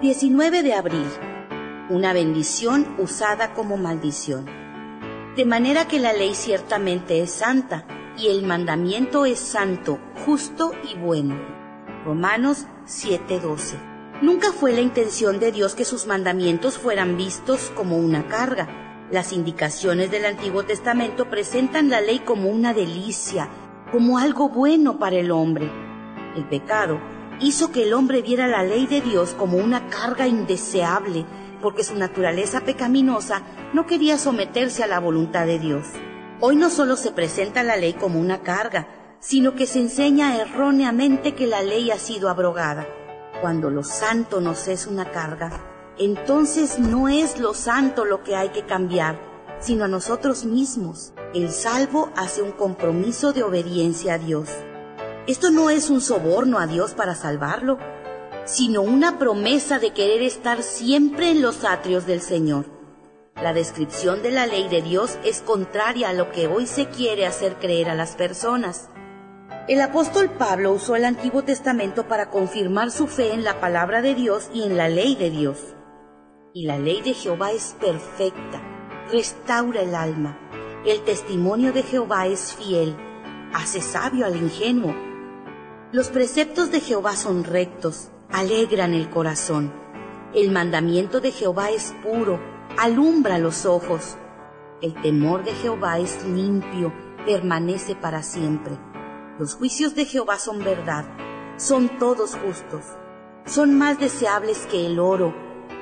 19 de abril. Una bendición usada como maldición. De manera que la ley ciertamente es santa, y el mandamiento es santo, justo y bueno. Romanos 7:12. Nunca fue la intención de Dios que sus mandamientos fueran vistos como una carga. Las indicaciones del Antiguo Testamento presentan la ley como una delicia, como algo bueno para el hombre. El pecado hizo que el hombre viera la ley de Dios como una carga indeseable, porque su naturaleza pecaminosa no quería someterse a la voluntad de Dios. Hoy no solo se presenta la ley como una carga, sino que se enseña erróneamente que la ley ha sido abrogada. Cuando lo santo nos es una carga, entonces no es lo santo lo que hay que cambiar, sino a nosotros mismos. El salvo hace un compromiso de obediencia a Dios. Esto no es un soborno a Dios para salvarlo, sino una promesa de querer estar siempre en los atrios del Señor. La descripción de la ley de Dios es contraria a lo que hoy se quiere hacer creer a las personas. El apóstol Pablo usó el Antiguo Testamento para confirmar su fe en la palabra de Dios y en la ley de Dios. Y la ley de Jehová es perfecta, restaura el alma. El testimonio de Jehová es fiel, hace sabio al ingenuo. Los preceptos de Jehová son rectos, alegran el corazón. El mandamiento de Jehová es puro, alumbra los ojos. El temor de Jehová es limpio, permanece para siempre. Los juicios de Jehová son verdad, son todos justos. Son más deseables que el oro,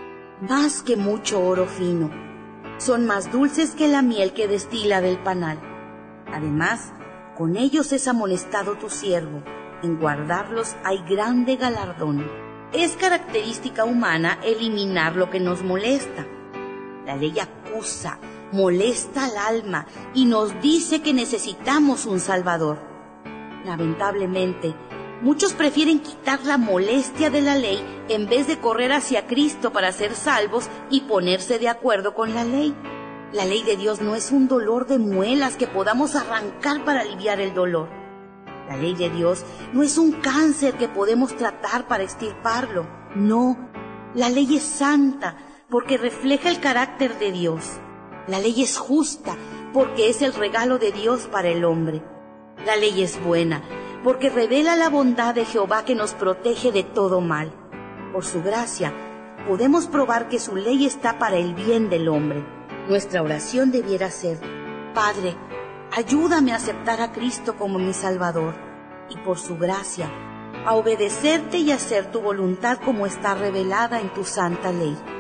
más que mucho oro fino. Son más dulces que la miel que destila del panal. Además, con ellos es amonestado tu siervo. En guardarlos hay grande galardón. Es característica humana eliminar lo que nos molesta. La ley acusa, molesta al alma y nos dice que necesitamos un Salvador. Lamentablemente, muchos prefieren quitar la molestia de la ley en vez de correr hacia Cristo para ser salvos y ponerse de acuerdo con la ley. La ley de Dios no es un dolor de muelas que podamos arrancar para aliviar el dolor. La ley de Dios no es un cáncer que podemos tratar para extirparlo. No, la ley es santa porque refleja el carácter de Dios. La ley es justa porque es el regalo de Dios para el hombre. La ley es buena porque revela la bondad de Jehová que nos protege de todo mal. Por su gracia, podemos probar que su ley está para el bien del hombre. Nuestra oración debiera ser: Padre, ayúdame a aceptar a Cristo como mi Salvador y por su gracia, a obedecerte y hacer tu voluntad como está revelada en tu santa ley.